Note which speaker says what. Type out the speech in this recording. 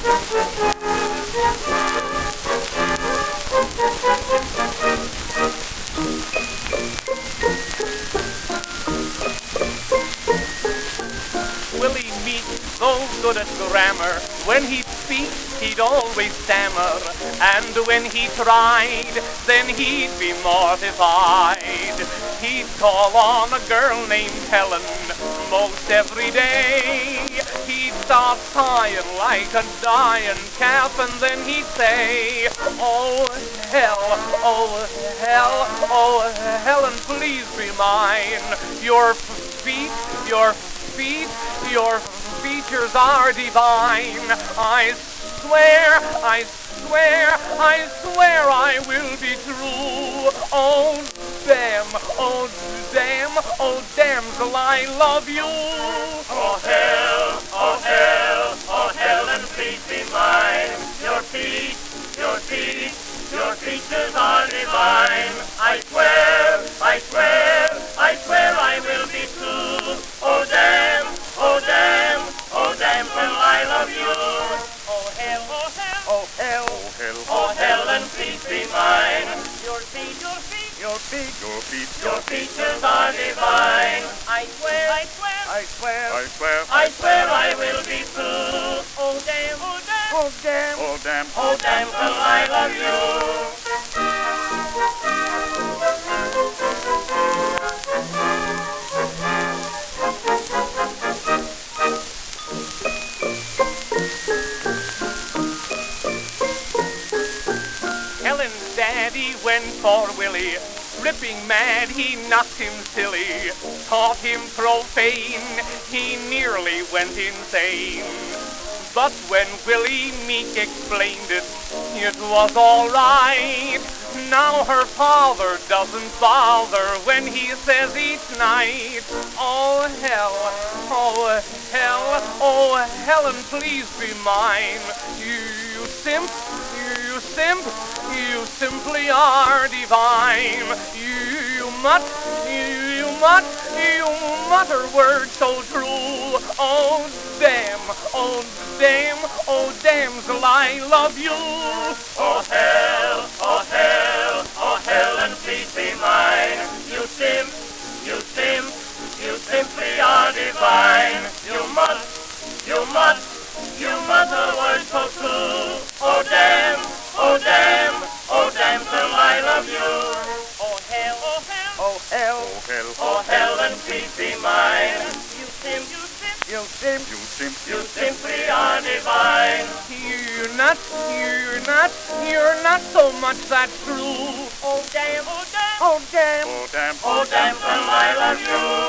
Speaker 1: Willie Meek, so good at grammar, when he'd speak, he'd always stammer, and when he tried, then he'd be mortified. He'd call on a girl named Helen most every day. He'd start sighing like a dying calf, and then he'd say, "Oh hell, oh hell, oh Helen, please be mine. Your features are divine. I swear I will be true. Oh damn, oh damn, oh damsel, I love you."
Speaker 2: Oh Helen, please be mine. Your features are divine. I swear I will be true. Oh damn, well I love you.
Speaker 1: Oh hell,
Speaker 2: Oh Helen, please be mine.
Speaker 1: your
Speaker 2: features are divine.
Speaker 1: I swear
Speaker 2: I swear I will be true.
Speaker 1: oh damn,
Speaker 2: Oh damn, well I love you.
Speaker 1: Helen's daddy went for Willie, ripping mad, he knocked him silly, taught him profane, he nearly went insane. But when Willie Meek explained it, it was alright. Now her father doesn't bother when he says each night, "Oh hell, oh hell, oh Helen, please be mine. You simp, you simply are divine. You mutter words so true. Oh damn, oh damn, oh damsel, I love you."
Speaker 2: Oh Helen, please be mine. You simply are divine. You mutter words so true. Oh damn, till I love you.
Speaker 1: Oh hell,
Speaker 2: Oh Helen, please be mine. You simply are divine.
Speaker 1: You're not so much, that's true. Oh damn,
Speaker 2: Oh damn, till I love you.